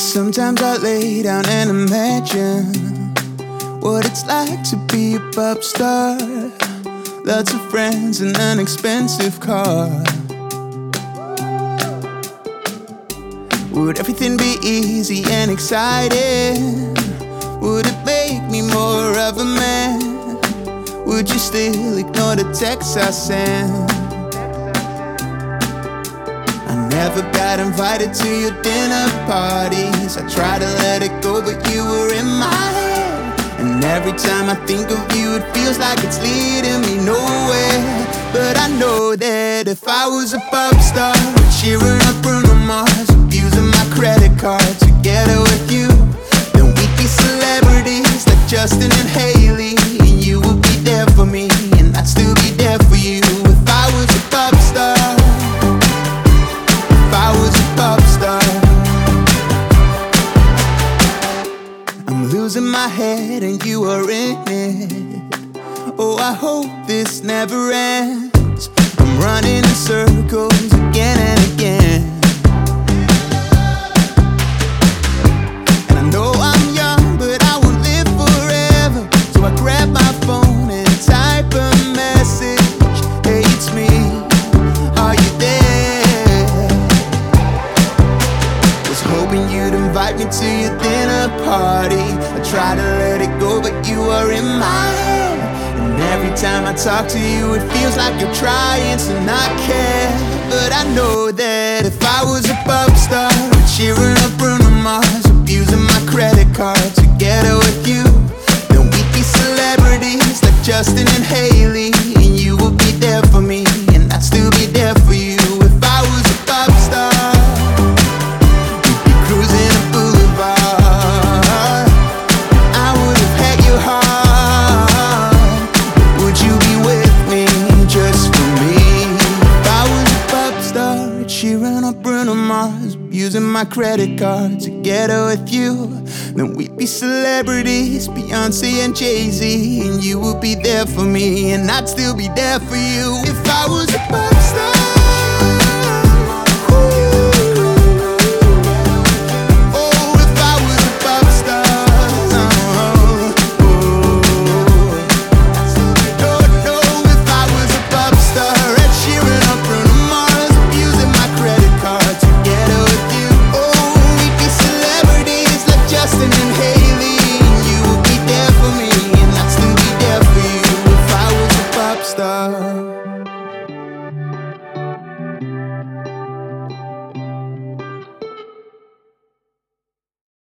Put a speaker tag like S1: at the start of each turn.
S1: Sometimes I lay down and imagine what it's like to be a pop star. Lots of friends and an expensive car. Would everything be easy and exciting? Would it make me more of a man? Would you still ignore the texts I sent? I never got invited to your dinner parties. I tried to let it go, but you were in my head. And every time I think of you, it feels like it's leading me nowhere. But I know that if I was a pop star, cheering up Bruno Mars, abusing my credit card together with you, then we'd be celebrities like Justin and Hailey. And you would be there for me, and I'd still be there for you. If I was a pop star, if I was a pop star. I'm losing my head and you are in it. Oh, I hope this never ends. I'm running in circles again and again. And I know I'm young, but I won't live forever. So I grab my phone and type a message. Hey, it's me, are you there? Was hoping you'd invite me to your dinner party. I try to let it go, but you are in my head. And every time I talk to you, it feels like you're trying to not care. But I know that if I was a pop star, cheering up Bruno Mars, abusing my credit card together with you, then we'd be celebrities like Justin and Hailey. And you would be there for me, and I'd still be there for you. If I was a pop star, we'd be cruising a boulevard. I would have had your heart. Would you be with me just for me? If I was a pop star, cheering up Bruno Mars, using my credit card together with you, then we'd be celebrities, Beyonce and Jay-Z. And you would be there for me, and I'd still be there for you. If I was a pop star. Star.